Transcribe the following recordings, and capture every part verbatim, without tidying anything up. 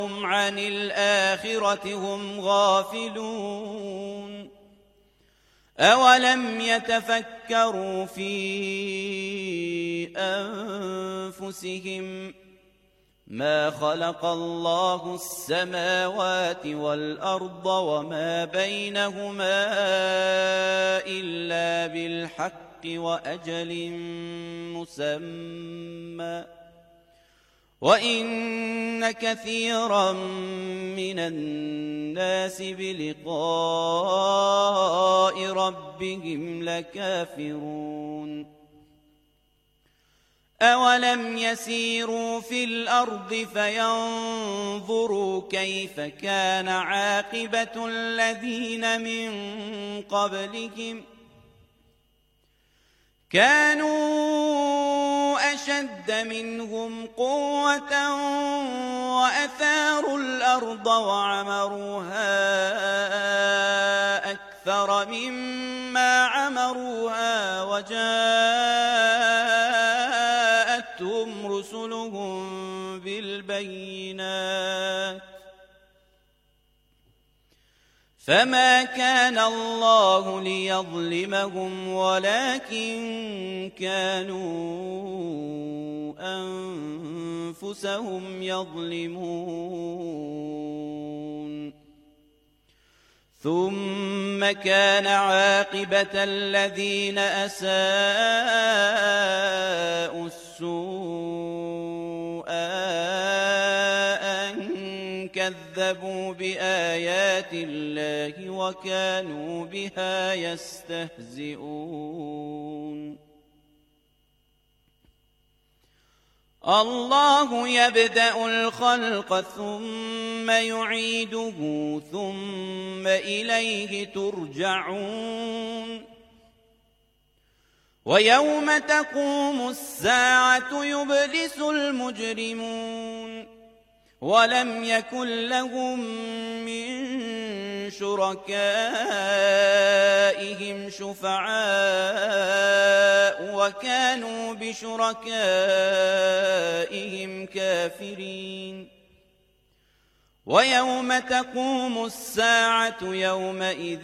هم عن الآخرة هم غافلون أولم يتفكروا في أنفسهم ما خلق الله السماوات والأرض وما بينهما إلا بالحق وأجل مسمى وإن كثيرا من الناس بلقاء ربهم لكافرون أولم يسيروا في الأرض فينظروا كيف كان عاقبة الذين من قبلهم كانوا أشد منهم قوة وأثاروا الأرض وعمروها أكثر مما عمروها وجاءتهم رسلهم بالبينات فما كان الله ليظلمهم ولكن كانوا أنفسهم يظلمون ثم كان عاقبة الذين أساءوا السوء كذبوا بآيات الله وكانوا بها يستهزئون الله يبدأ الخلق ثم يعيده ثم إليه ترجعون ويوم تقوم الساعة يبلس المجرمون ولم يكن لهم من شركائهم شفعاء وكانوا بشركائهم كافرين ويوم تقوم الساعة يومئذ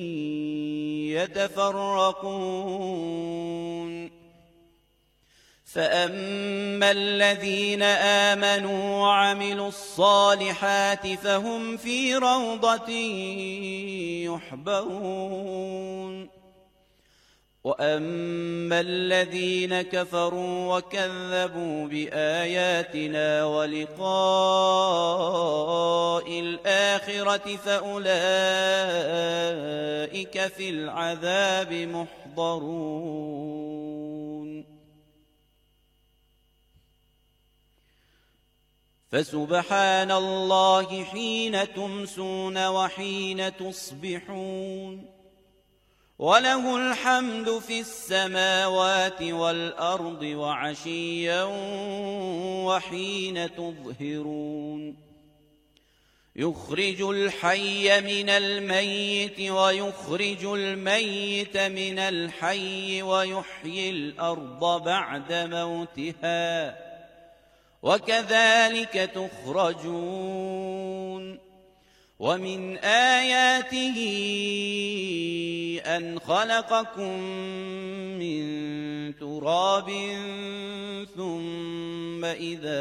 يتفرقون فأما الذين آمنوا وعملوا الصالحات فهم في روضة يحبرون وأما الذين كفروا وكذبوا بآياتنا ولقاء الآخرة فأولئك في العذاب محضرون فسبحان الله حين تمسون وحين تصبحون وله الحمد في السماوات والأرض وعشيا وحين تظهرون يخرج الحي من الميت ويخرج الميت من الحي ويحيي الأرض بعد موتها وكذلك تخرجون ومن آياته أن خلقكم من تراب ثم إذا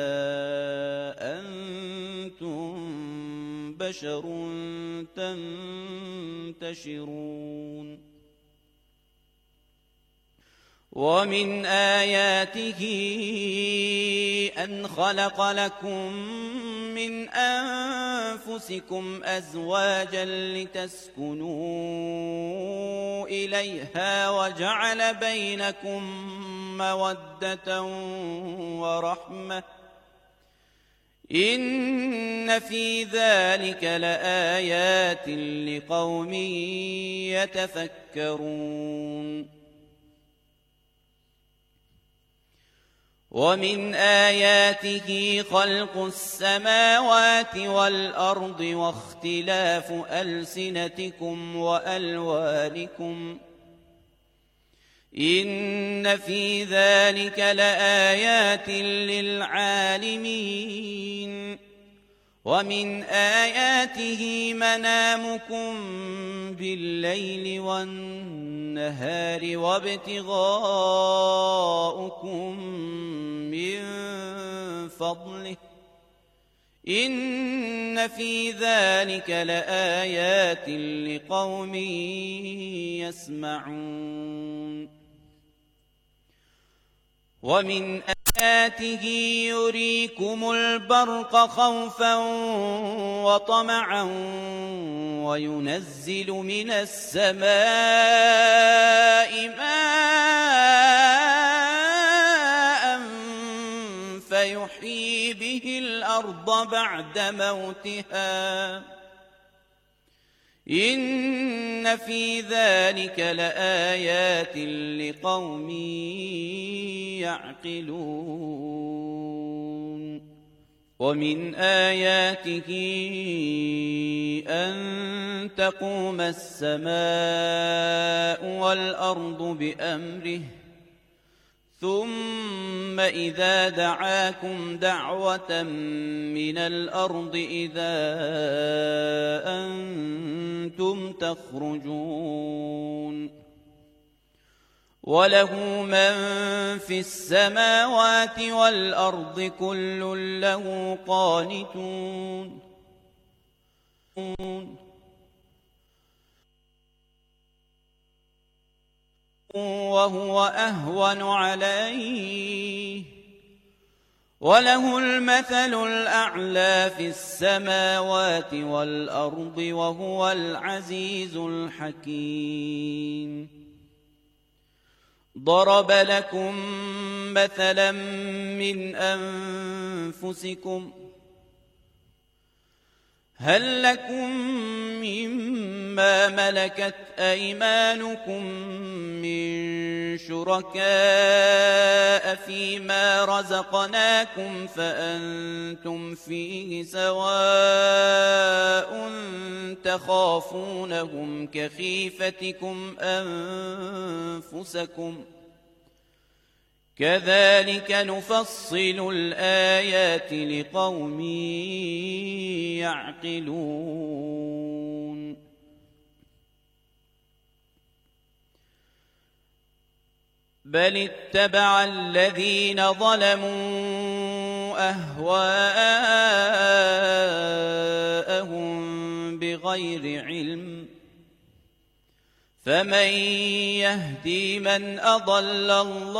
أنتم بشر تنتشرون ومن آياته أن خلق لكم من أنفسكم أزواجا لتسكنوا إليها وجعل بينكم مودة ورحمة إن في ذلك لآيات لقوم يتفكرون ومن آياته خلق السماوات والأرض واختلاف ألسنتكم وألوانكم إن في ذلك لآيات للعالمين ومن آياته منامكم بالليل والنهار وابتغاؤكم من فضله إن في ذلك لآيات لقوم يسمعون ومن آياته يريكم البرق خوفا وطمعا وينزل من السماء ماء فيحيي به الأرض بعد موتها إن في ذلك لآيات لقوم يعقلون ومن آياته أن تقوم السماء والأرض بأمره ثم إذا دعاكم دعوة من الأرض إذا أنتم تخرجون وله من في السماوات والأرض كل له قانتون وهو أهون عليه وله المثل الأعلى في السماوات والأرض وهو العزيز الحكيم ضرب لكم مثلا من أنفسكم هل لكم مما ملكت أيمانكم من شركاء فيما رزقناكم فأنتم فيه سواء تخافونهم كخيفتكم أنفسكم كذلك نفصل الآيات لقوم يعقلون بل اتبع الذين ظلموا أهواءهم بغير علم فمن يهدي من أضل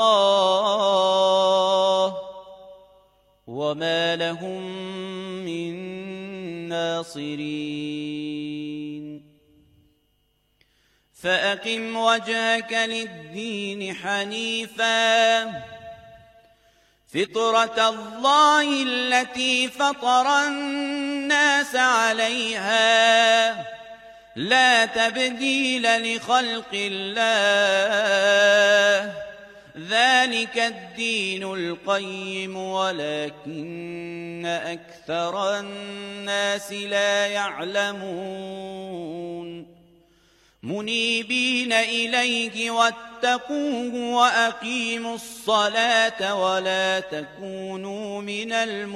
الله وما لهم من ناصرين فأقم وجهك للدين حنيفا فطرة الله التي فطر الناس عليها لا تبديل لخلق الله ذلك الدين القيم ولكن أكثر الناس لا يعلمون منيبين إليه واتقوه وأقيموا الصلاة ولا تكونوا من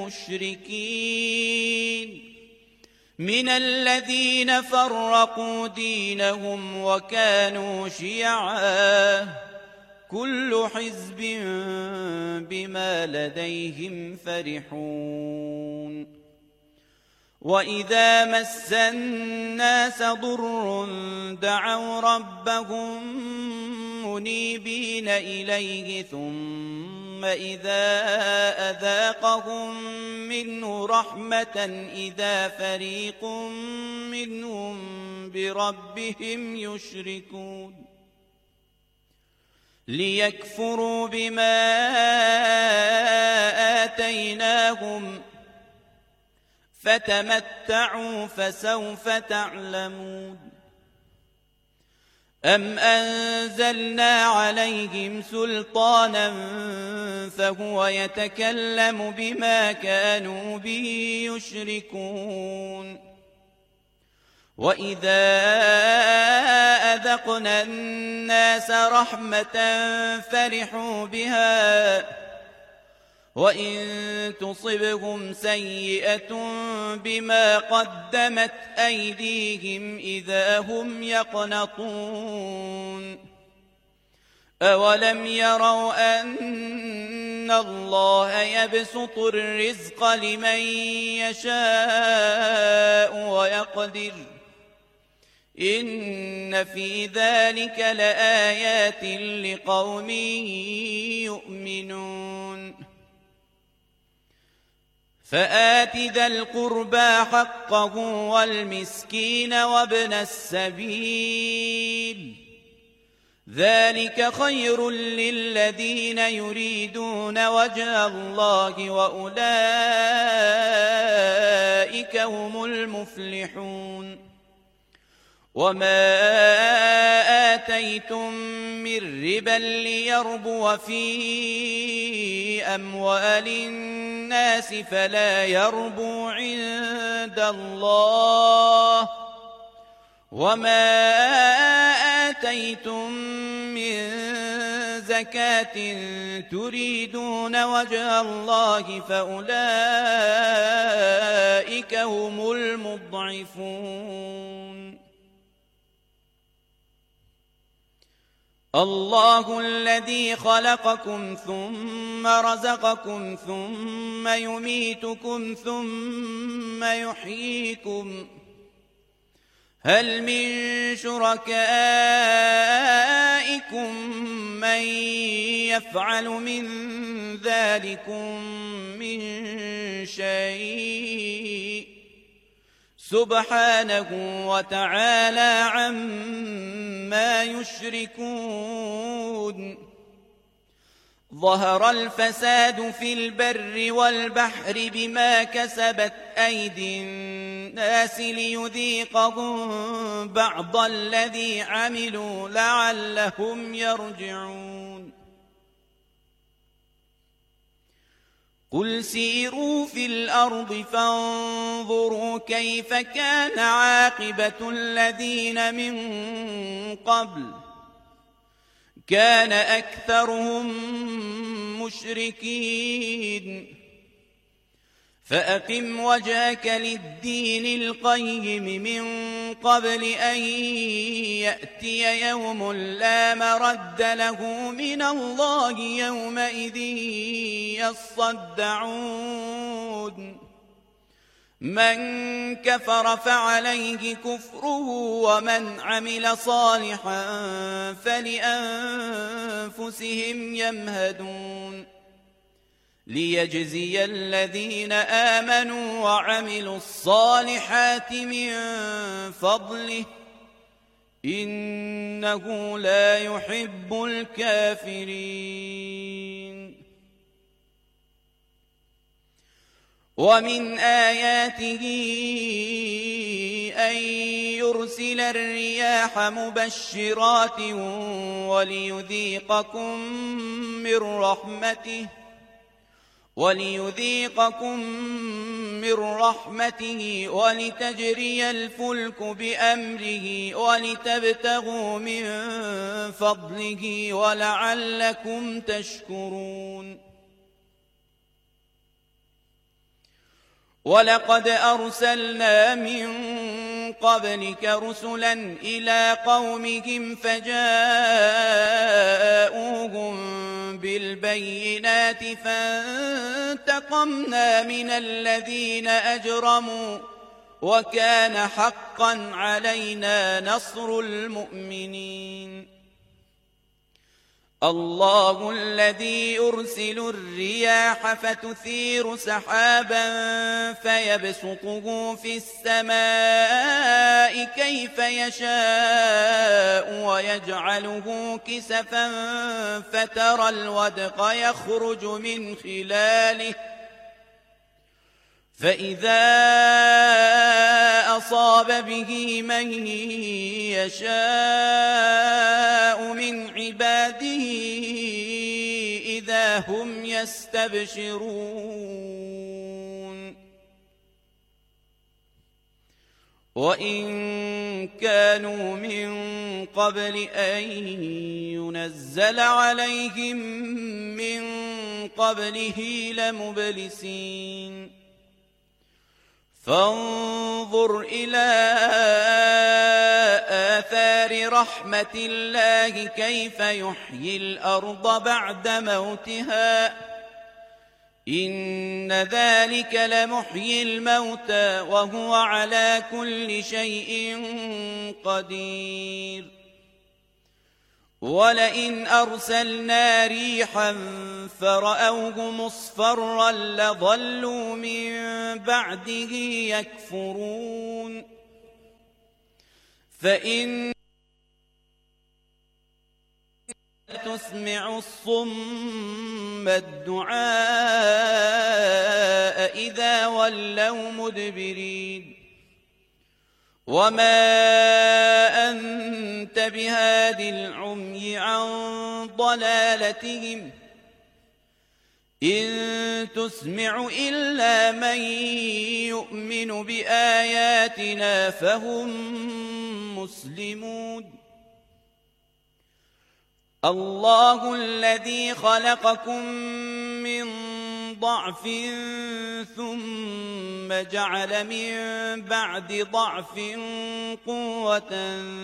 المشركين من الذين فرقوا دينهم وكانوا شيعا كل حزب بما لديهم فرحون وإذا مس الناس ضر دعوا ربهم منيبين إليه ثم إذا أذاقهم منه رحمة إذا فريق منهم بربهم يشركون ليكفروا بما آتيناهم فتمتعوا فسوف تعلمون أم أنزلنا عليهم سلطانا فهو يتكلم بما كانوا به يشركون وإذا أذقنا الناس رحمة فرحوا بها وإن تصبهم سيئة بما قدمت أيديهم إذا هم يقنطون أولم يروا أن الله يبسط الرزق لمن يشاء ويقدر إن في ذلك لآيات لقوم يؤمنون فآت ذا القربى حقه والمسكين وابن السبيل ذلك خير للذين يريدون وجه الله وأولئك هم المفلحون وما آتيتم من ربا ليربو في أموال الناس فلا يربو عند الله وما آتيتم من زكاة تريدون وجه الله فأولئك هم المضعفون الله الذي خلقكم ثم رزقكم ثم يميتكم ثم يحييكم هل من شركائكم من يفعل من ذلكم من شيء سبحانه وتعالى عما يشركون ظهر الفساد في البر والبحر بما كسبت أيدي الناس ليذيقهم بعض الذي عملوا لعلهم يرجعون قل سيروا في الأرض فانظروا كيف كان عاقبة الذين من قبل كان أكثرهم مشركين فأقم وجهك للدين القيم من قبل أن يأتي يوم لا مرد له من الله يومئذ يصدعون من كفر فعليه كفره ومن عمل صالحا فلأنفسهم يمهدون ليجزي الذين آمنوا وعملوا الصالحات من فضله إنه لا يحب الكافرين ومن آياته أن يرسل الرياح مبشرات وليذيقكم من رحمته وليذيقكم من رحمته ولتجري الفلك بأمره ولتبتغوا من فضله ولعلكم تشكرون ولقد أرسلنا من قبلك رسلا إلى قومهم فجاءوهم بالبينات فانتقمنا من الذين أجرموا وكان حقا علينا نصر المؤمنين الله الذي يرسل الرياح فتثير سحابا فيبسطه في السماء كيف يشاء ويجعله كسفا فترى الودق يخرج من خلاله فإذا أصاب به من يشاء من عباده إذا هم يستبشرون وإن كانوا من قبل أن ينزل عليهم من قبله لمبلسين فانظر إلى آثار رحمة الله كيف يحيي الأرض بعد موتها إن ذلك لمحيي الموتى وهو على كل شيء قدير ولئن أرسلنا ريحا فرأوه مصفرا لظلوا من بعده يكفرون فإن تسمع الصم الدعاء إذا ولوا مدبرين وما أنت بهاد العمي عن ضلالتهم إن تسمع إلا من يؤمن بآياتنا فهم مسلمون الله الذي خلقكم من ضعف ثم جعل من بعد ضعف قوة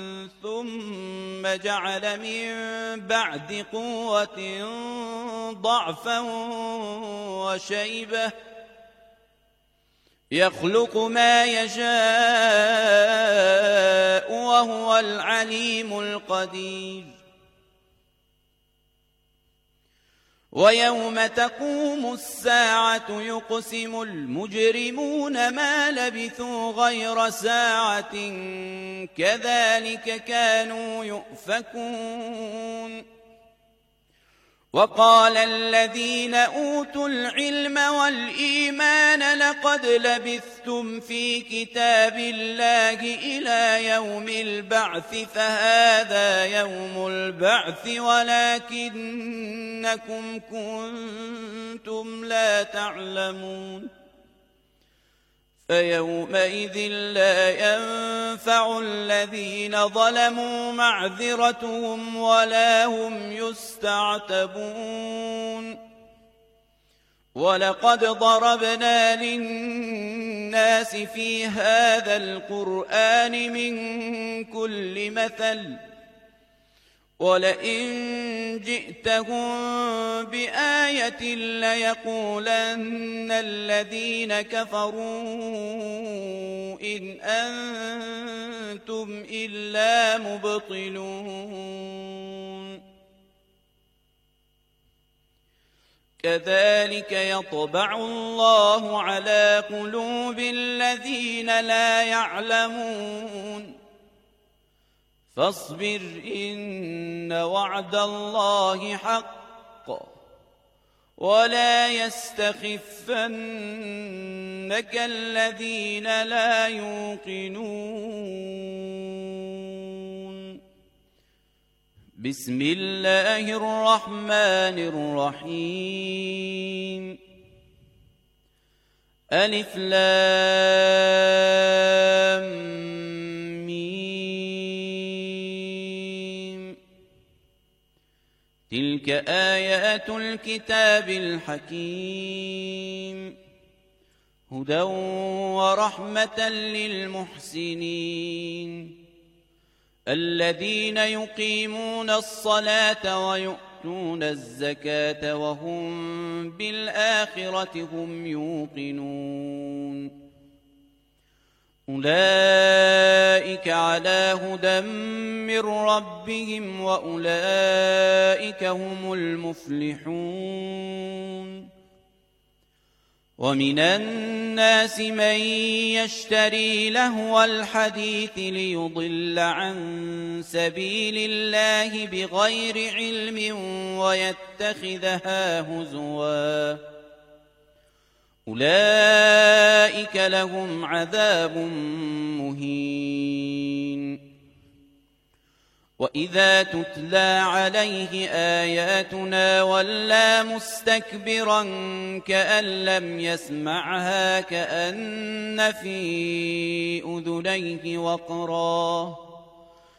ثم جعل من بعد قوة ضعفا وشيبة يخلق ما يشاء وهو العليم القدير ويوم تقوم الساعة يقسم المجرمون ما لبثوا غير ساعة كذلك كانوا يؤفكون وقال الذين أوتوا العلم والإيمان لقد لبثتم في كتاب الله إلى يوم البعث فهذا يوم البعث ولكنكم كنتم لا تعلمون فيومئذ لا ينفع الذين ظلموا معذرتهم ولا هم يستعتبون ولقد ضربنا للناس في هذا القرآن من كل مثل ولئن جئتهم بآية ليقولن الذين كفروا إن أنتم إلا مبطلون كذلك يطبع الله على قلوب الذين لا يعلمون فاصبر إن وعد الله حق ولا يستخفنك الذين لا يوقنون بسم الله الرحمن الرحيم ألف لام تلك آيات الكتاب الحكيم هدى ورحمة للمحسنين الذين يقيمون الصلاة ويؤتون الزكاة وهم بالآخرة هم يوقنون أولئك على هدى من ربهم وأولئك هم المفلحون ومن الناس من يشتري لهو الحديث ليضل عن سبيل الله بغير علم ويتخذها هزوا أولئك لهم عذاب مهين وإذا تتلى عليه آياتنا ولى مستكبرا كأن لم يسمعها كأن في أذنيه وقرا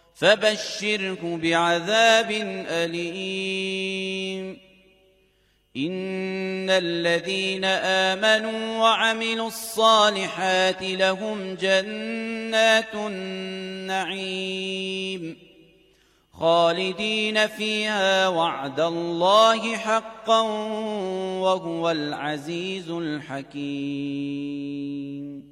فبشره بعذاب أليم إن الذين آمنوا وعملوا الصالحات لهم جنات النعيم خالدين فيها وعد الله حقا وهو العزيز الحكيم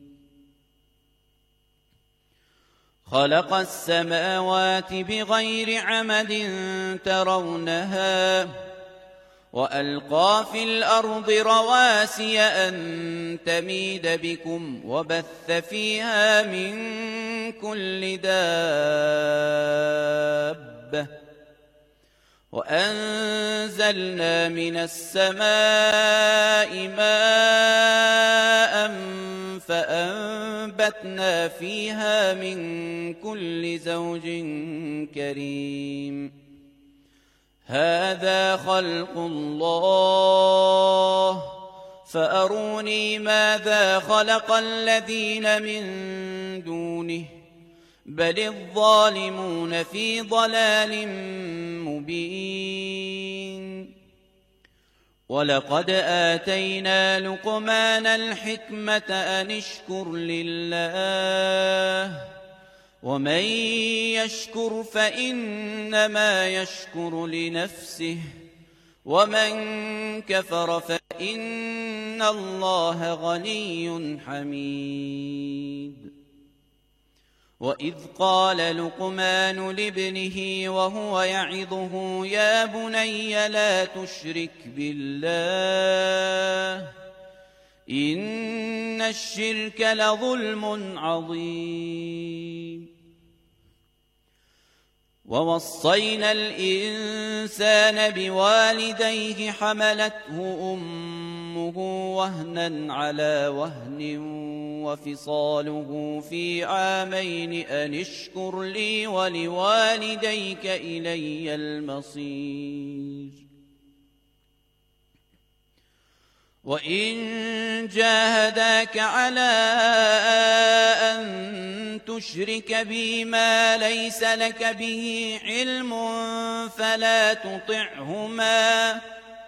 خلق السماوات بغير عمد ترونها وألقى في الأرض رواسي أن تميد بكم وبث فيها من كل دابة وأنزلنا من السماء ماء فأنبتنا فيها من كل زوج كريم هذا خلق الله فأروني ماذا خلق الذين من دونه بل الظالمون في ضلال مبين ولقد آتينا لقمان الحكمة أن اشكر لله ومن يشكر فإنما يشكر لنفسه ومن كفر فإن الله غني حميد وإذ قال لقمان لابنه وهو يعظه يا بني لا تشرك بالله إن الشرك لظلم عظيم ووصينا الإنسان بوالديه حملته أمه وهنا على وهن وفصاله في عامين أن اشكر لي ولوالديك إلي المصير وإن جاهداك على أن تشرك بي ما ليس لك به علم فلا تطعهما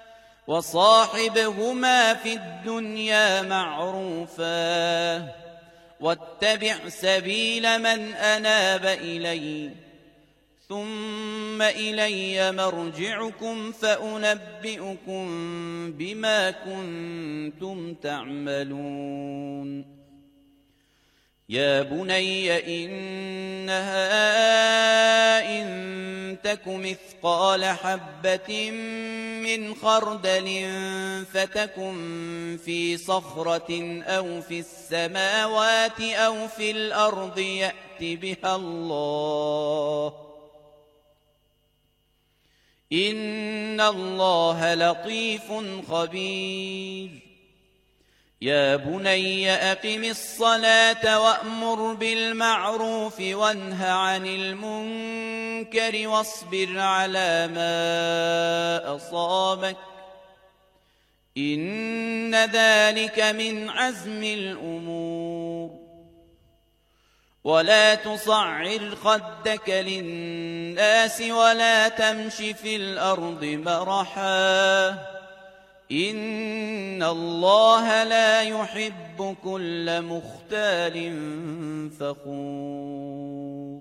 وصاحبهما في الدنيا معروفا واتبع سبيل من أناب إلي ثم إلي مرجعكم فأنبئكم بما كنتم تعملون يا بني إنها إن تك مثقال حبة من خردل فتكن في صخرة أو في السماوات أو في الأرض يأت بها الله إن الله لطيف خبير يا بني أقم الصلاة وأمر بالمعروف وانه عن المنكر واصبر على ما أصابك إن ذلك من عزم الأمور ولا تصعر خدك للناس ولا تمش في الأرض مرحا إن الله لا يحب كل مختال فخور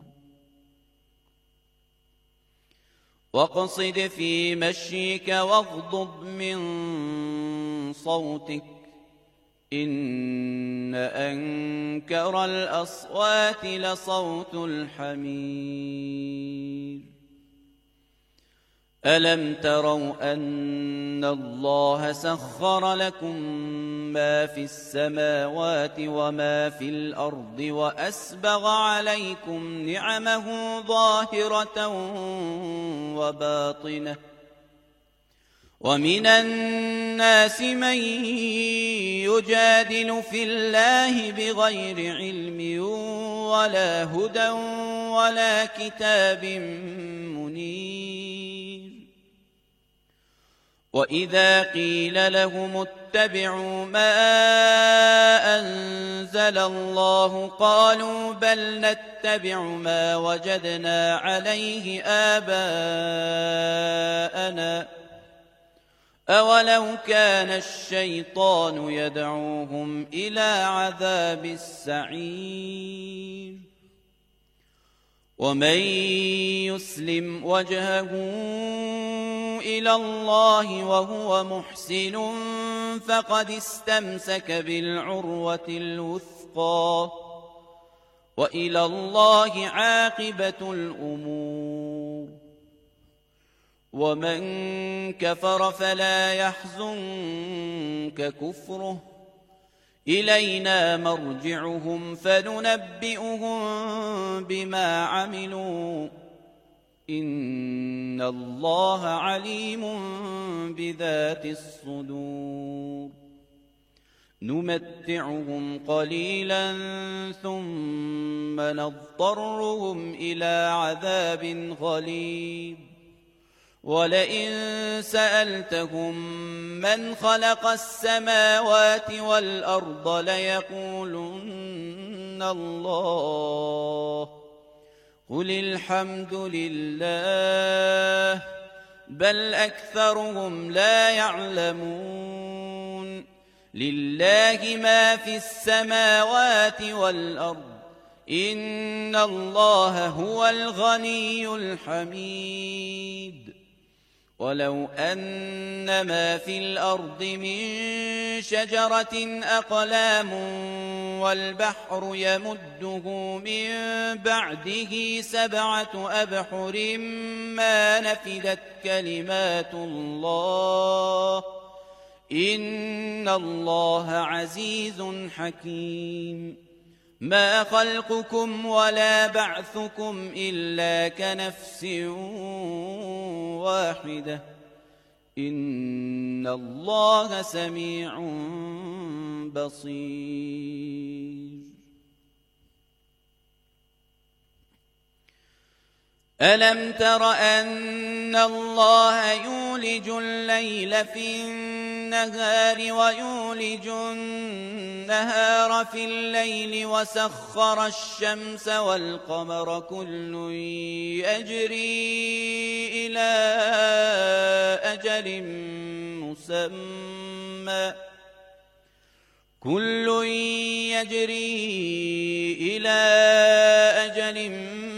واقصد في مشيك واغضض من صوتك إن أنكر الأصوات لصوت الحمير ألم تروا أن الله سخر لكم ما في السماوات وما في الأرض وأسبغ عليكم نعمه ظاهرة وباطنة ومن الناس من يجادل في الله بغير علم ولا هدى ولا كتاب منير وإذا قيل لهم اتبعوا ما أنزل الله قالوا بل نتبع ما وجدنا عليه آباءنا أولو كان الشيطان يدعوهم إلى عذاب السعير ومن يسلم وجهه إلى الله وهو محسن فقد استمسك بالعروة الوثقى وإلى الله عاقبة الأمور ومن كفر فلا يحزنك كفره إلينا مرجعهم فننبئهم بما عملوا إن الله عليم بذات الصدور نمتعهم قليلا ثم نضطرهم إلى عذاب غليظ ولئن سألتهم من خلق السماوات والأرض ليقولن الله قل الحمد لله بل أكثرهم لا يعلمون لله ما في السماوات والأرض إن الله هو الغني الحميد ولو أن ما في الأرض من شجرة أقلام والبحر يمده من بعده سبعة أبحر ما نفدت كلمات الله إن الله عزيز حكيم ما خلقكم ولا بعثكم إلا كنفس واحدة إن الله سميع بصير ألم تر أن الله يولج الليل في النهار ويولج النهار في الليل وسخر الشمس والقمر كل يجري إلى أجل مسمى كل يجري إلى أجل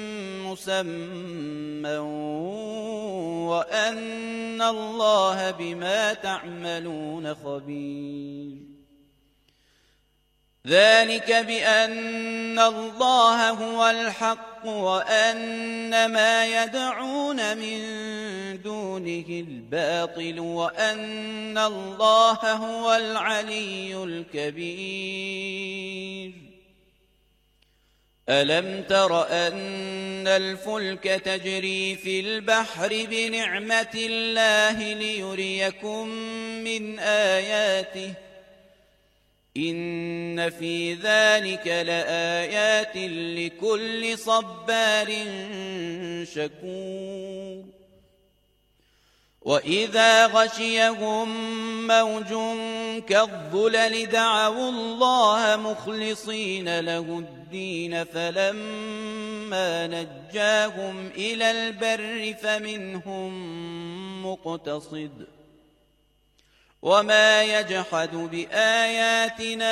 مسمى وأن الله بما تعملون خبير ذلك بأن الله هو الحق وأن ما يدعون من دونه الباطل وأن الله هو العلي الكبير ألم تر أن الفلك تجري في البحر بنعمة الله ليريكم من آياته إن في ذلك لآيات لكل صبار شكور وإذا غشيهم موج كالظلل دعوا الله مخلصين له الدين فلما نجاهم إلى البر فمنهم مقتصد وما يجحد بآياتنا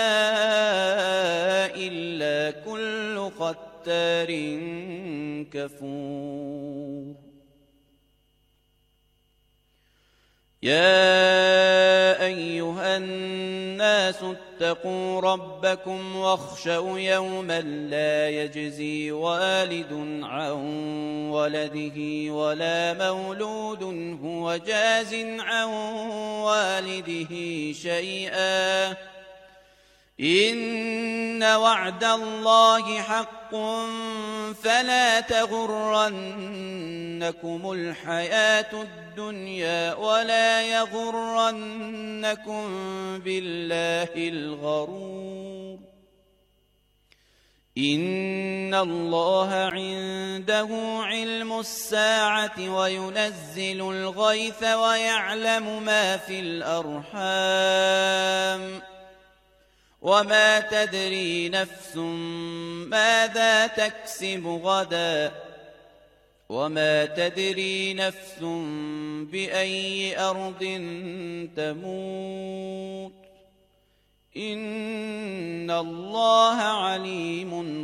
إلا كل ختار كفور يا أيها الناس اتقوا ربكم واخشوا يوما لا يجزي والد عن ولده ولا مولود هو جاز عن والده شيئا إن وعد الله حق فلا تغرنكم الحياة الدنيا ولا يغرنكم بالله الغرور إن الله عنده علم الساعة وينزل الغيث ويعلم ما في الأرحام وما تدري نفس ماذا تكسب غدا وما تدري نفس بأي أرض تموت إن الله عليم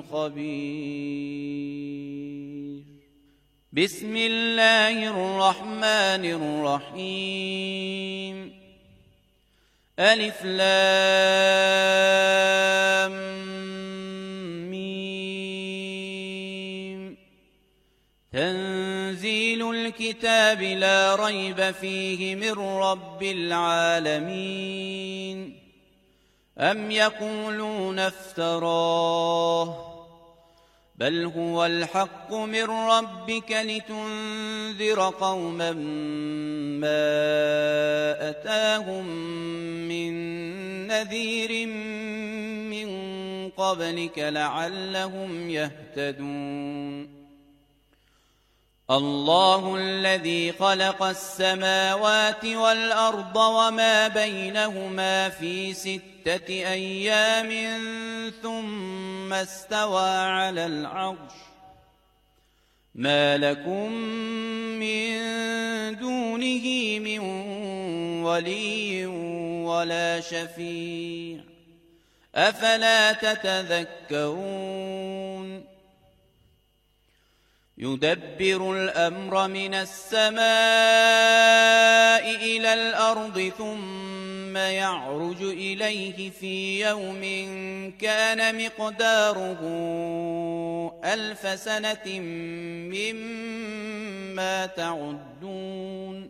خبير. بسم الله الرحمن الرحيم. ألف لام ميم. تنزيل الكتاب لا ريب فيه من رب العالمين. أم يقولون افتراه بل هو الحق من ربك لتنذر قوما ما أتاهم من نذير من قبلك لعلهم يهتدون. الله الذي خلق السماوات والأرض وما بينهما في ستة أيام ثم استوى على العرش ما لكم من دونه من ولي ولا شفيع أفلا تتذكرون. يدبر الأمر من السماء إلى الأرض ثم يعرج إليه في يوم كان مقداره ألف سنة مما تعدون.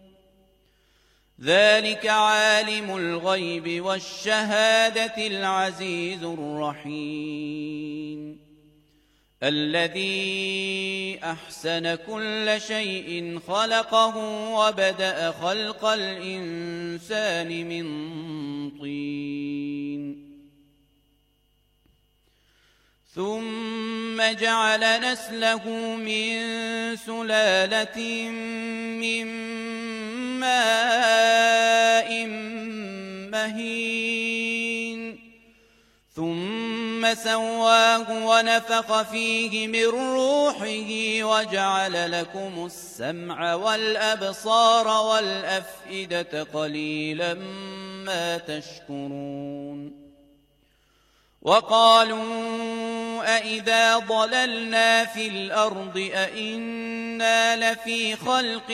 ذلك عالم الغيب والشهادة العزيز الرحيم الذي أحسن كل شيء خلقه وبدأ خلق الإنسان من طين ثم جعل نسله من سلالة من ماء مهين ثم سواه ونفخ فيه من روحه وجعل لكم السمع والأبصار والأفئدة قليلا ما تشكرون. وقالوا أإذا ضللنا في الأرض أإنا لفي خلق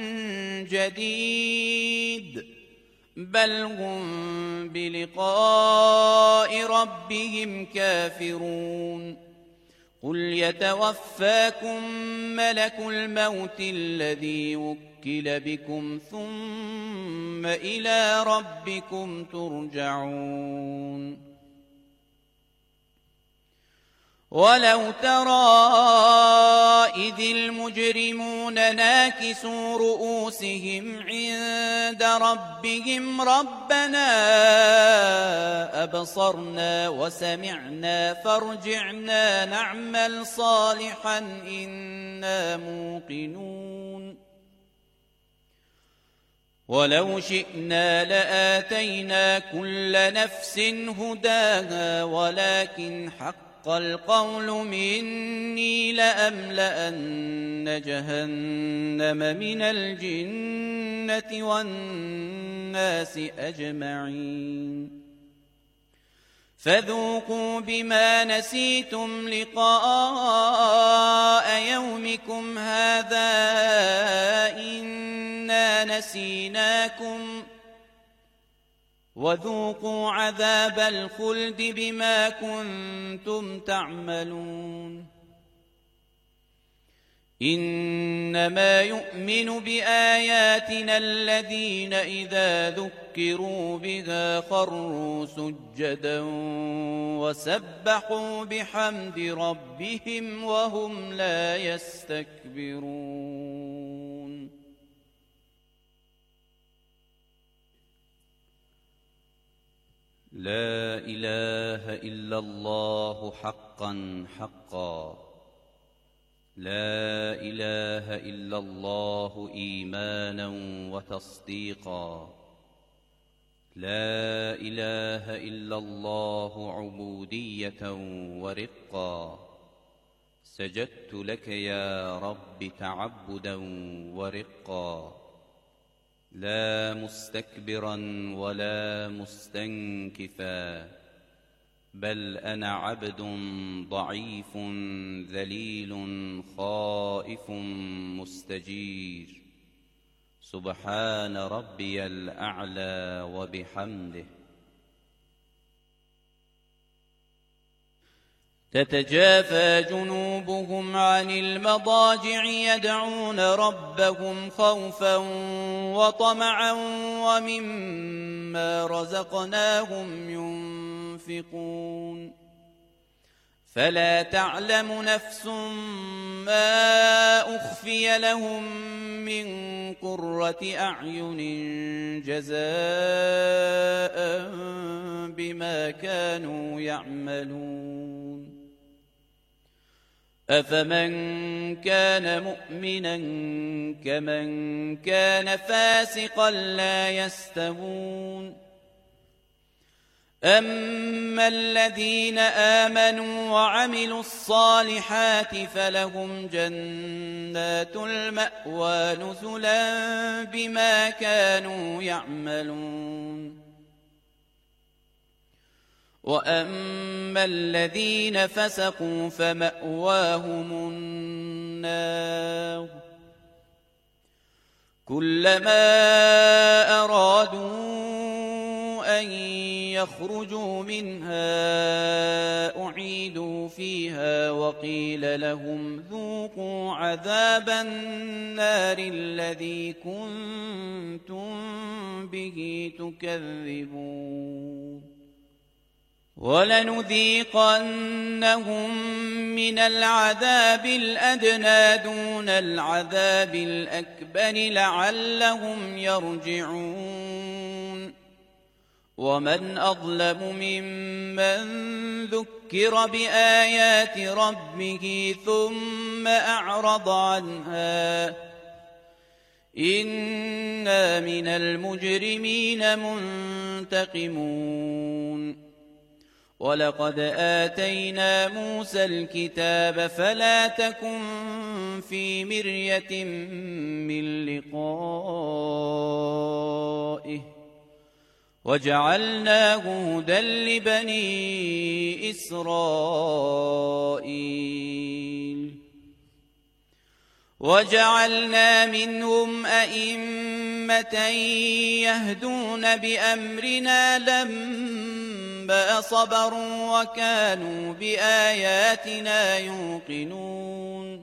جديد بل هم بلقاء ربهم كافرون. قل يتوفاكم ملك الموت الذي وكل بكم ثم إلى ربكم ترجعون. ولو ترى إذ المجرمون ناكسوا رؤوسهم عند ربهم ربنا أبصرنا وسمعنا فارجعنا نعمل صالحا إنا موقنون. ولو شئنا لآتينا كل نفس هداها ولكن حق القول مني لأملأن جهنم من الجنة والناس أجمعين. فذوقوا بما نسيتم لقاء يومكم هذا إنا نسيناكم وذوقوا عذاب الخلد بما كنتم تعملون. إنما يؤمن بآياتنا الذين إذا ذكروا بها خروا سجدا وسبحوا بحمد ربهم وهم لا يستكبرون. لا إله إلا الله حقا حقا لا إله إلا الله إيمانا وتصديقا لا إله إلا الله عبودية ورقا سجدت لك يا رب تعبدا ورقا، لا مستكبرا ولا مستنكفا، بل أنا عبد ضعيف ذليل خائف مستجير. سبحان ربي الأعلى وبحمده. تتجافى جنوبهم عن المضاجع يدعون ربهم خوفا وطمعا ومما رزقناهم ينفقون. فلا تعلم نفس ما أخفي لهم من قرة أعين جزاء بما كانوا يعملون. أفمن كان مؤمنا كمن كان فاسقا لا يستوون. أما الذين آمنوا وعملوا الصالحات فلهم جنات المأوى نزلا بما كانوا يعملون. وأما الذين فسقوا فمأواهم النار كلما أرادوا أن يخرجوا منها أعيدوا فيها وقيل لهم ذوقوا عذاب النار الذي كنتم به تكذبون. ولنذيقنهم من العذاب الأدنى دون العذاب الأكبر لعلهم يرجعون. ومن أظلم ممن ذكر بآيات ربه ثم أعرض عنها إنا من المجرمين منتقمون. ولقد آتينا موسى الكتاب فلا تكن في مرية من لقائه وجعلناه هدى لبني إسرائيل. وجعلنا منهم أئمة يهدون بأمرنا لما صبروا وكانوا بآياتنا يوقنون.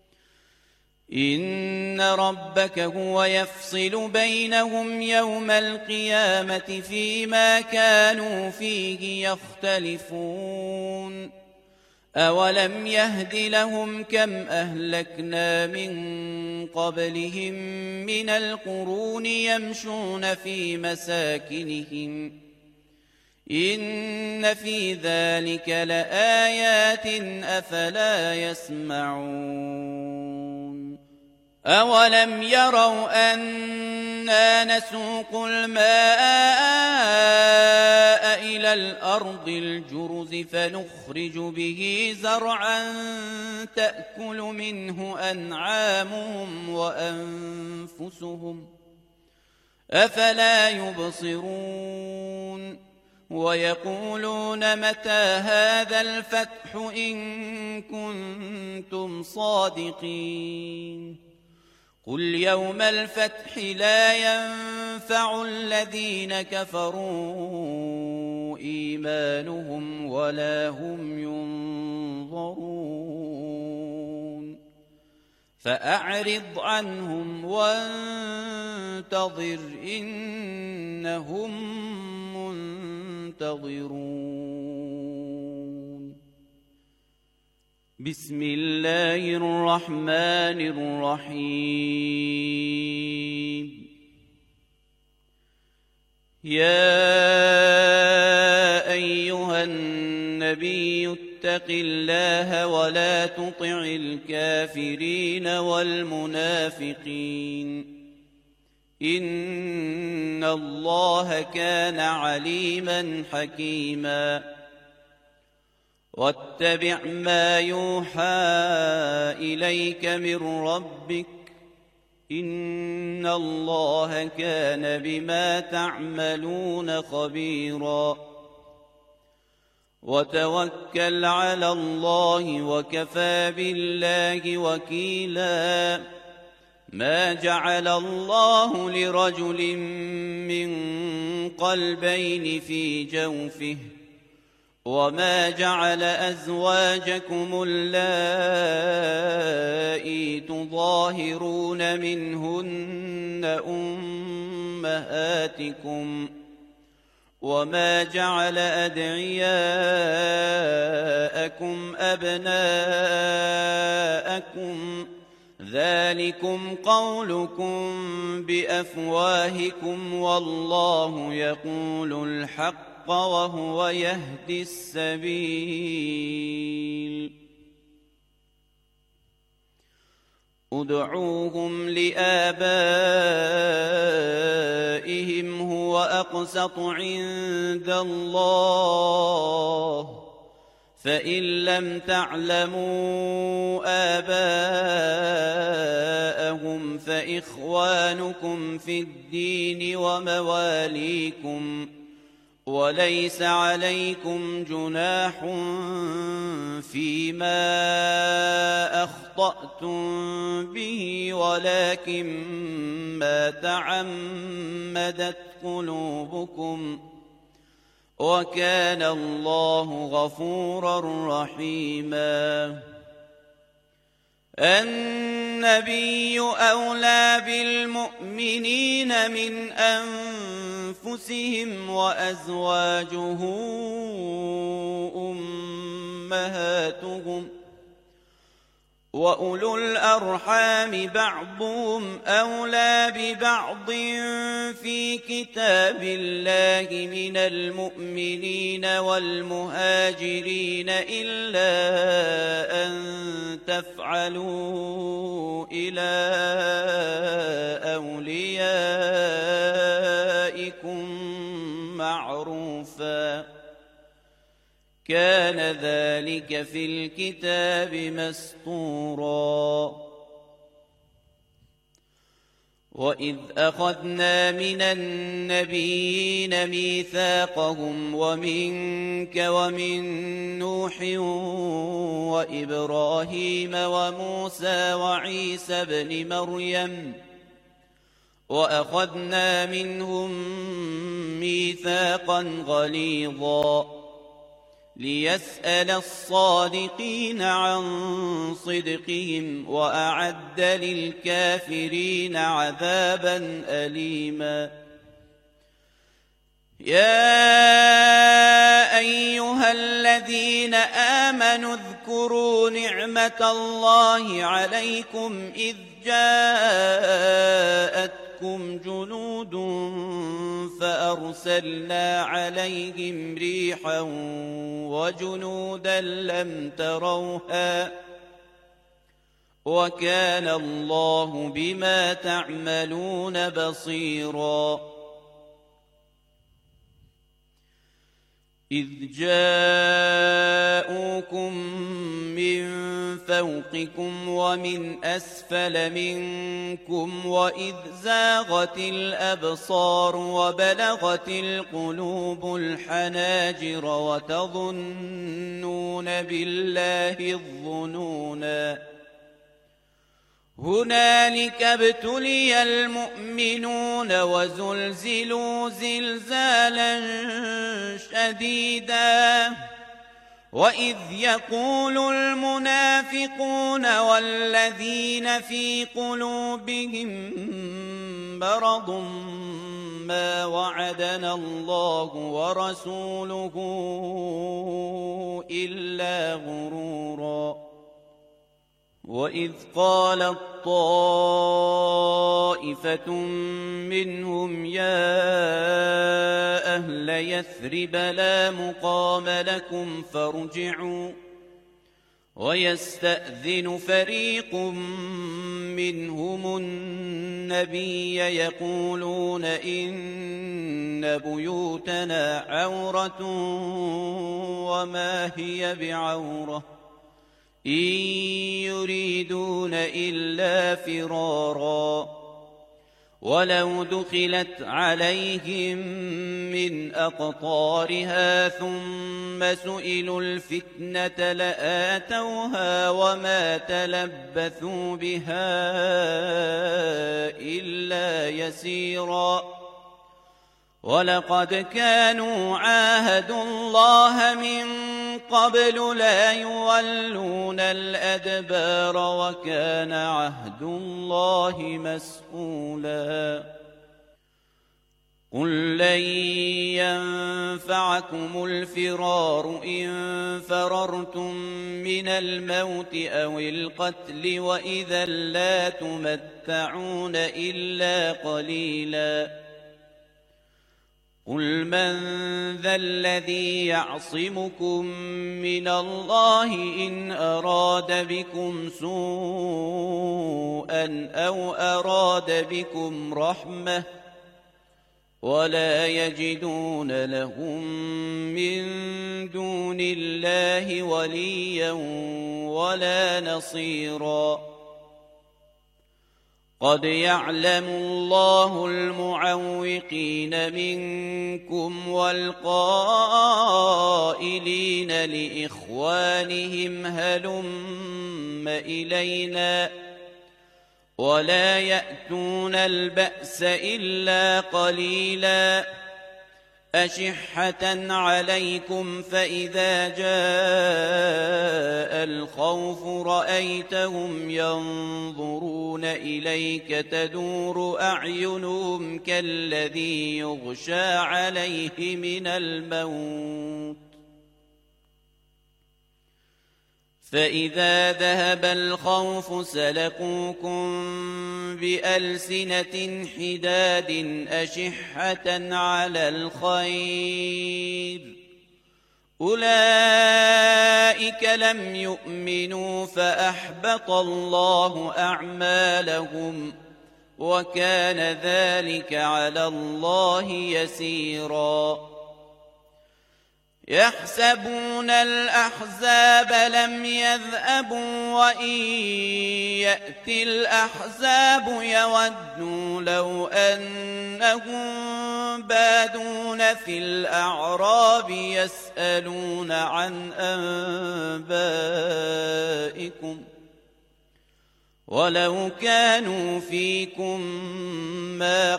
إن ربك هو يفصل بينهم يوم القيامة فيما كانوا فيه يختلفون. أولم يهد لهم كم أهلكنا من قبلهم من القرون يمشون في مساكنهم إن في ذلك لآيات أفلا يسمعون. أولم يروا أنا نسوق الماء إلى الأرض الجرز فنخرج به زرعا تأكل منه أنعامهم وأنفسهم أفلا يبصرون. ويقولون متى هذا الفتح إن كنتم صادقين. قل يوم الفتح لا ينفع الذين كفروا إيمانهم ولا هم ينظرون. فأعرض عنهم وانتظر إنهم منتظرون. بسم الله الرحمن الرحيم. يا أيها النبي اتق الله ولا تطع الكافرين والمنافقين إن الله كان عليما حكيما. واتبع ما يوحى إليك من ربك إن الله كان بما تعملون خبيرا وتوكل على الله وكفى بالله وكيلا ما جعل الله لرجل من قلبين في جوفه وما جعل أزواجكم اللائي تظاهرون منهن أمهاتكم وما جعل أدعياءكم أبناءكم ذلكم قولكم بأفواهكم والله يقول الحق وهو يهدي السبيل ادعوهم لآبائهم هو أقسط عند الله فإن لم تعلموا آباءهم فإخوانكم في الدين ومواليكم وليس عليكم جناح فيما أخطأتم به ولكن ما تعمدت قلوبكم وكان الله غفورا رحيما النبي أولى بالمؤمنين من أنفسهم وأزواجه أمهاتهم وأولو الأرحام بعضهم أولى ببعض في كتاب الله من المؤمنين والمهاجرين إلا أن تفعلوا إلى أوليائكم معروفا كان ذلك في الكتاب مسطورا وإذ أخذنا من النبيين ميثاقهم ومنك ومن نوح وإبراهيم وموسى وعيسى ابن مريم وأخذنا منهم ميثاقا غليظا ليسأل الصادقين عن صدقهم وأعد للكافرين عذابا أليما يا أيها الذين آمنوا اذكروا نعمة الله عليكم إذ جاءتكم جنود فأرسلنا عليهم ريحا وجنودا لم تروها وكان الله بما تعملون بصيرا إذ جاءوكم من فوقكم ومن أسفل منكم وإذ زاغت الأبصار وبلغت القلوب الحناجر وتظنون بالله الظنونا هنالك ابتلي المؤمنون وزلزلوا زلزالا شديدا وإذ يقول المنافقون والذين في قلوبهم مرض ما وعدنا الله ورسوله إلا غرورا وإذ قالت طائفة منهم يا أهل يثرب لا مقام لكم فارجعوا ويستأذن فريق منهم النبي يقولون إن بيوتنا عورة وما هي بعورة إن يريدون إلا فرارا ولو دخلت عليهم من أقطارها ثم سئلوا الفتنة لآتوها وما تلبثوا بها إلا يسيرا ولقد كانوا عاهدوا الله من قبل لا يولون الأدبار وكان عهد الله مسؤولا قل لن ينفعكم الفرار إن فررتم من الموت أو القتل وإذا لا تمتعون إلا قليلا قل من ذا الذي يعصمكم من الله إن أراد بكم سوءا أو أراد بكم رحمة ولا يجدون لهم من دون الله وليا ولا نصيرا قد يعلم الله المعوقين منكم والقائلين لإخوانهم هلم إلينا ولا يأتون البأس إلا قليلا أشحة عليكم فإذا جاء الخوف رأيتهم ينظرون إليك تدور أعينهم كالذي يغشى عليه من الموت فإذا ذهب الخوف سلقوكم بألسنة حداد أشحة على الخير أولئك لم يؤمنوا فأحبط الله أعمالهم وكان ذلك على الله يسيرا يحسبون الأحزاب لم يذهبوا وإن يأتي الأحزاب يودوا لو أنهم بادون في الأعراب يسألون عن أنبائكم ولو كانوا فيكم ما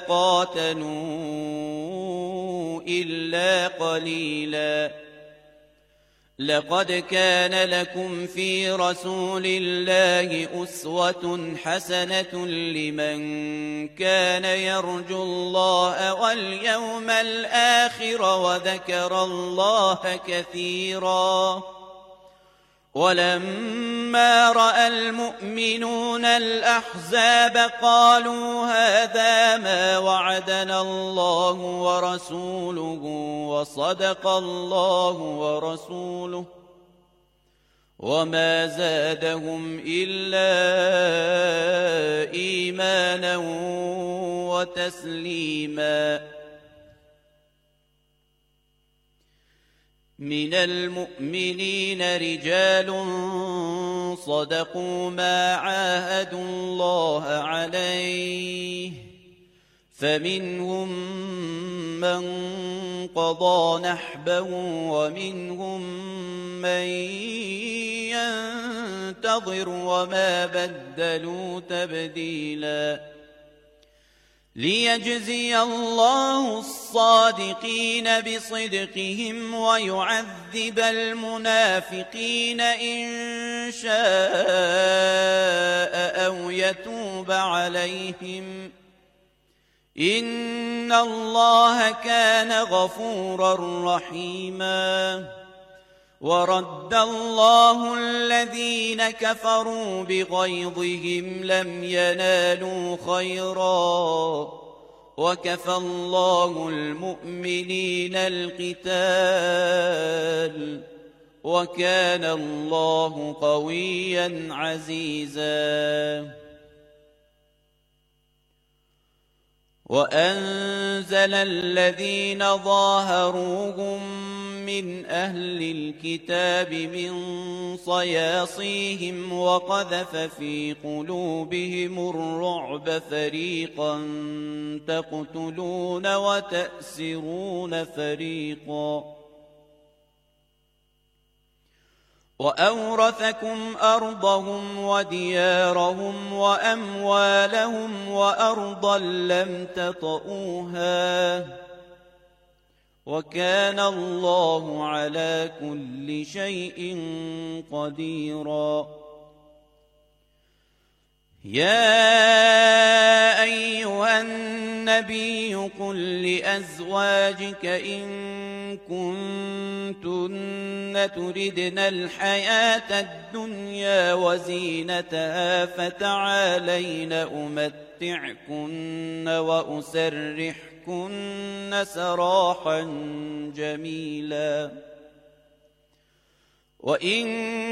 قاتلوا إلا قليلا لقد كان لكم في رسول الله أسوة حسنة لمن كان يرجو الله واليوم الآخر وذكر الله كثيرا ولما رأى المؤمنون الأحزاب قالوا هذا ما وعدنا الله ورسوله وصدق الله ورسوله وما زادهم إلا إيمانا وتسليما من المؤمنين رجال صدقوا ما عاهدوا الله عليه فمنهم من قضى نحبه ومنهم من ينتظر وما بدلوا تبديلا ليجزي الله الصادقين بصدقهم ويعذب المنافقين إن شاء أو يتوب عليهم إن الله كان غفورا رحيما ورد الله الذين كفروا بغيظهم لم ينالوا خيرا وكفى الله المؤمنين القتال وكان الله قويا عزيزا وأنزل الذين ظاهروهم من أهل الكتاب من صياصيهم وقذف في قلوبهم الرعب فريقا تقتلون وتأسرون فريقا وأورثكم أرضهم وديارهم وأموالهم وأرضا لم تطئوها وكان الله على كل شيء قديرا يا أيها النبي قل لأزواجك إن كنتن تردن الحياة الدنيا وزينتها فتعالين أمتعكن وأسرحكن سراحا جميلا وإن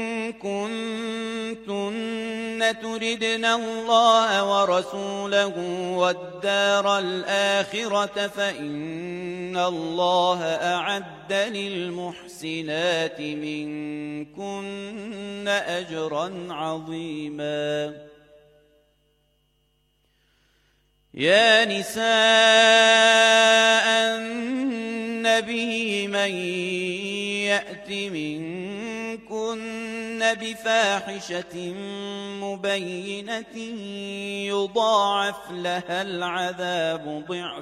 كنتن تردن الله ورسوله والدار الآخرة فإن الله أعد للمحسنات منكن أجرا عظيما يا نساء النبي من يأت منكن بفاحشة مبينة يضاعف لها العذاب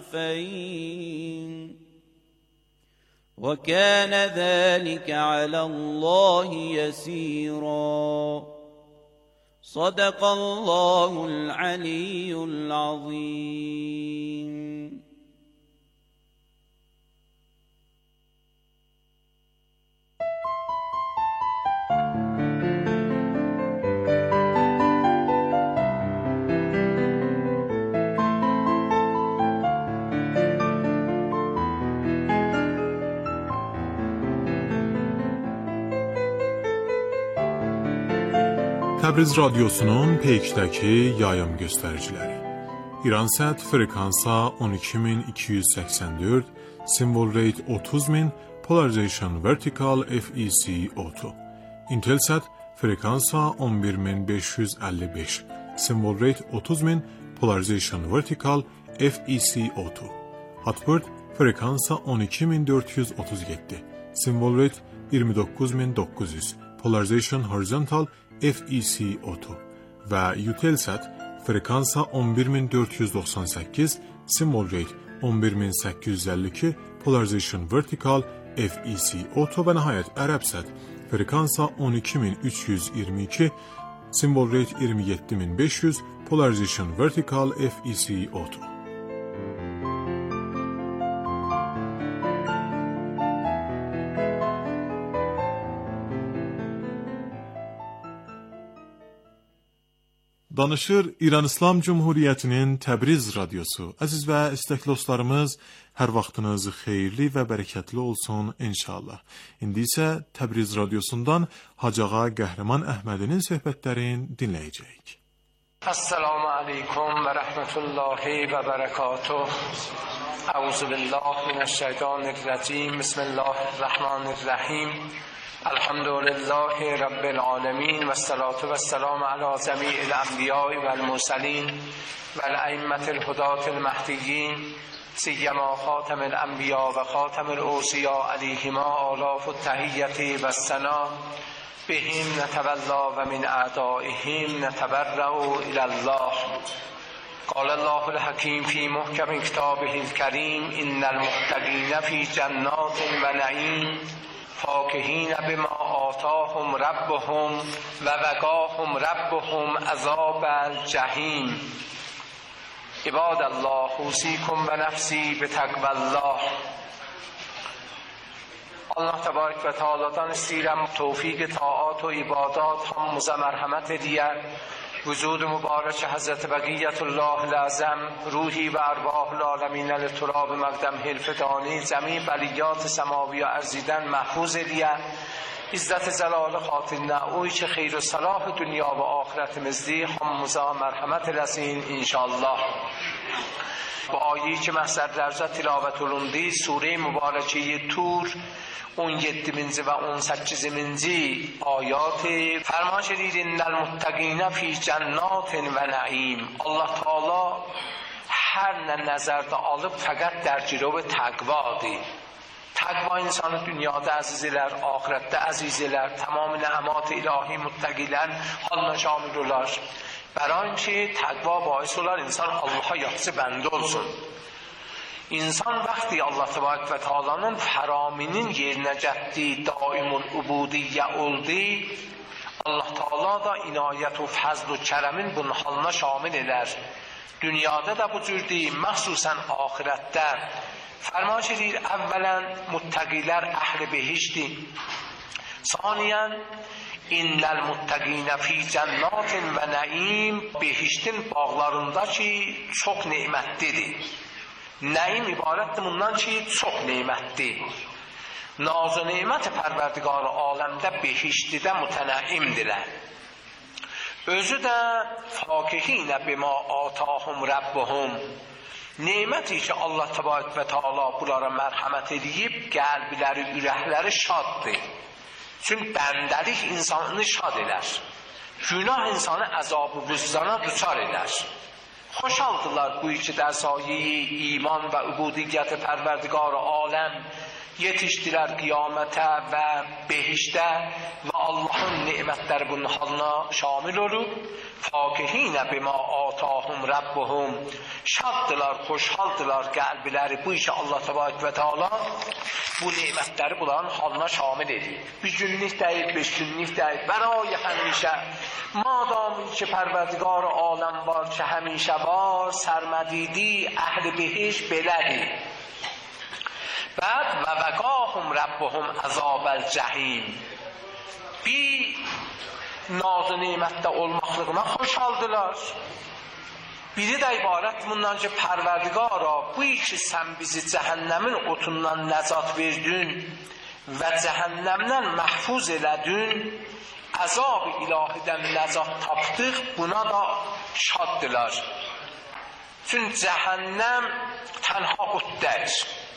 ضعفين وكان ذلك على الله يسيرا صدق الله العلي العظيم. Təbriz Radyosu'nun Peyk'dəki yayım göstəriciləri. İransat frekansa on iki min iki yüz səksən dörd, symbol rate otuz min, polarization vertical F E C otuz. Intelsat frekansa on bir min beş yüz əlli beş, symbol rate otuz min, polarization vertical F E C otuz. Hotbird frekansa on iki min dörd yüz otuz yeddi, symbol rate iyirmi doqquz min doqquz yüz, polarization horizontal F E C otuz və Eutelsat frekansa on bir min dörd yüz doxsan səkkiz, symbol rate on bir min səkkiz yüz əlli iki, polarization vertical F E C otuz və nəhayət Ərəbsat frekansa on iki min üç yüz iyirmi iki, symbol rate iyirmi yeddi min beş yüz, polarization vertical F E C otuz. Danışır İran İslam Cumhuriyyətinin Təbriz Radyosu. Əziz və istəkli dostlarımız, hər vaxtınız xeyirli və bərəkətli olsun inşallah. İndi isə Təbriz Radyosundan Hacıağa Qəhrəman Əhmədinin söhbətlərini dinləyəcəyik. Assalamu aleykum və rəhmətullahi və bərəkatuh. Əuzu billah minəşşeytanirracim. Bismillahirrahmanirrahim. الحمدلله رب العالمين والصلاة والسلام على جميع الأنبياء والمرسلين والأئمة الهداة المهديين سيما خاتم الأنبياء وخاتم الأوصياء عليهما آلاف التحية والثناء بهم نتولى ومن أعدائهم نتبرأ إلى الله. قال الله الحكيم في محكم كتابه الكريم إن المتقين في جنات ونعيم فاکهین بما آتاهم ربهم و وقاهم ربهم عذاب الجحیم. عباد الله اوصیکم و نفسی بتقوی الله. Allah Tebarek ve Teala'dan istedim tevfik taat ve ibadat hamımıza merhamet ediyor. وجود مبارک حضرت بقیت الله الاعظم، روحی و ارواح العالمین لتراب مقدم الفدانی، زمین بلیات سماوی و ارزیدن محفوظ لیه، عزت زلال خاطر نعوی چه خیر و صلاح دنیا و آخرت مزدی حمزا مرحمت لسین انشاءالله. با آیه‌ای که محضر درجه تلاوت ولوندی سوره مبارکه تور اون یدی منزی و اون سکیزی منزی آیات فرمان شدید ان المتقین فی جنات و نعیم. الله تعالی هر نظر دا alıb fəqət dərgirov təqvadır. Təqva insanı dünyada əziz elər, ahirətdə əziz elər, tamam nəmat ilahi muttaqilər halına şamil olar. برای اینکه تقوا باعث olar insan Allah'a yaxşı bəndə olsun. İnsan vaxtı Allah təbarək və Teala'nın fəraminin yerinə getdi, daimul ubudiyyə oldu. Allah Teala da inayət və fəzl və kərəmin bunun halına şamil elər. Dünyada da bu cürdür, məxsusən ahirətdə. Fərman edir, əvvələn muttəqilər əhl-i behişdir. Saniyən İnnəl muttəqinə fi cənnatin və nəim, behiştin bağlarında ki çox neymətlidir. Nəim ibarətdir bundan ki çox neymətdir. Naz-ı neymət pərverdigar aləmdə behiştidə mütənəimdirlər. Özü də fakihinə bima atahum rəbbuhum. Neyməti ki Allah təbarək və Teala bunlara mərhəmət edib, qəlbləri, ürəkləri şaddır. Çünki bəndəlik insanı şad elər. Günah insanı əzab-ı vüzdana düçar elər. Xoşaldılar bu iki dərsayı iman və übudiyyət pərverdigar aləm yetişdilər qiyamətə və behişdə və Allahın nemətləri bunun halına şamil olub. Fakihinə bima atahum rəbbuhum, şaddılar, xoşhaldılar qəlbiləri bu işə Allah təbarək və Teala bu nemətləri bunların halına şamil edir. Bir günlük deyil, beş günlük deyil, bəraya həmişə madami ki pərverdigar aləm var ki həmişə var, sərmədidi əhl-i behiş belədir. Bəd və vəqahum rəbbuhum əzabəl cəhim. Bir naz-ı nemətdə olmaqlığına xoşaldılar. Biri də ibarət bundan ki pərverdigara bu iki sən bizi cəhənnəmin otundan nəcat verdin və cəhənnəmdən məhfuz elədin, əzab-ı ilahidən nəcat tapdıq, buna da şaddılar. Çünki cəhənnəm tənha qüddədir.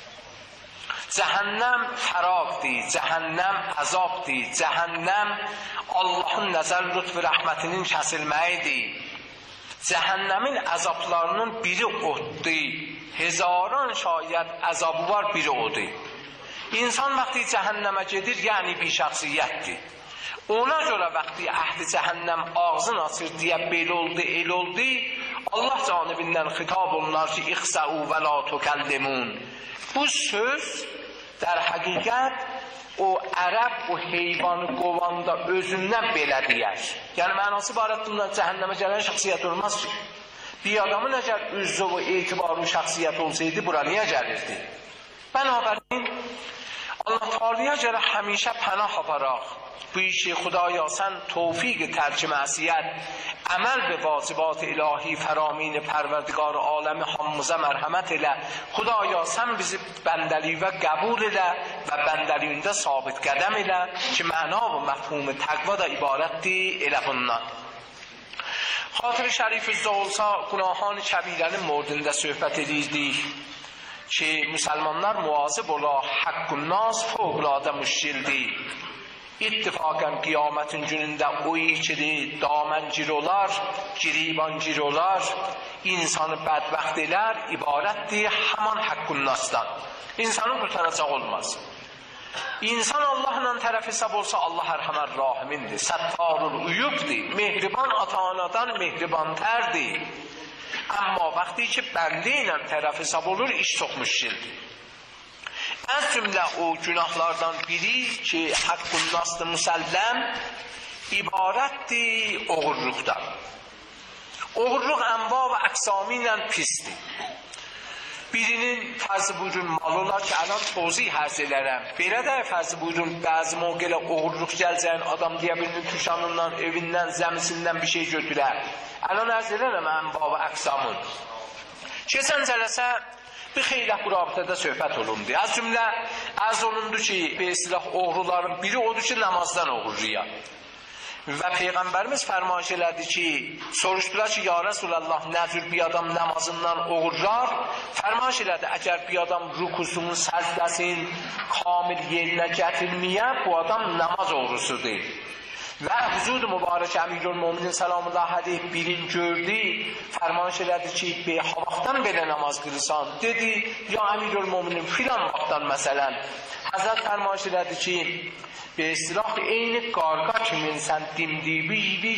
Cəhənnəm fəraqdir, cəhənnəm əzabdir, cəhənnəm Allahın nəzər lütf və rəhmətinin kəsilməyidir. Cəhənnəmin əzablarının biri oddur. Hezaran şayət əzabı var, biri odur. İnsan vaxtı cəhənnəmə gedir, yəni bir şəxsiyyətdir. Ona görə vaxtı əhli cəhənnəm ağzını açır deyə belə oldu, el oldu. Allah canibindən xitab olunlar ki, ixsəu və la tukəllimun. Bu söz در حقیقت o ərəb o heyvanı qovanda özündən belə deyər. Yəni mənası barət bundan cəhənnəmə gələn şəxsiyyət olmaz ki. Bir adamın əgər üzzü və etibarlı şəxsiyyət olsaydı bura niyə gəlirdi? Bənabərin Allah Teala'ya görə həmişə pənah aparaq. Bu işi Xudaya sən توفیق ترک معصیت عمل به واجبات الهی فرامین پروردگار عالم حمزه مرحمت elə. Xudaya sən bizi bəndəli və qəbul elə və bəndəliyində sabit qədəm elə ki məna və məfhum təqva da ibarətdir elə bundan. Xatir şərif üzdə olsa günahان kəbirənin mordində söhbət edirdik ki müsəlmanlar muazib ola haqqun nas fövqəladə müşkildir. İttifakən qiyamətin günündə o ikidir, daməncir olar, giribancir olar, insanı bədbəxt elər, ibarətdir həman haqqun nasdan. İnsanı qurtaracaq olmaz. İnsan Allahla tərəf hesab olsa Allah ərhəmər rahimindir, səttarul uyubdir, mehriban ata-anadan mehribantərdir. Amma vaxtı ki bəndə ilə tərəf hesab olur, iş çox müşkildir. Az cümlə o günahlardan biri ki haqqun nasdır müsəlləm ibarətdir oğurluqdan. Oğurluq ənva və əqsami ilə pisdir. birinin fərzi buyurun mal olar ki, alan tozih həzz elərəm. Belə də fərzi buyurun bəzi moqələ oğurluq gəlcəyin adam deyə birinin tuşanından, evindən, zəmisindən bir şey götürər. Alan ərz elərəm ənbab və əqsamın. Keçən cələsə bir xeylə bu rabitədə söhbət olundu. Az cümlə ərz olundu ki, bir silah oğruların biri odur ki, namazdan oğurluyor. Və Peyğəmbərimiz fərmayış elədi ki, soruşdular ki, ya Resulallah, nə cür bir adam namazından oğurlar? Fərmayış elədi, əgər bir adam rükusunu, səzdəsini kamil yerinə gətirməyə, bu adam namaz oğrusudur. Və huzur mübarək Əmirül-Möminin səlamullah əleyh birin gördü, fərmayış elədi ki, bir vaxtdan belə namaz qılırsan, dedi, ya Əmirül-Möminin filan vaxtdan məsələn, Həzrət fərmayış elədi ki, bir silah eyni qarqa kimin sən dimdiyi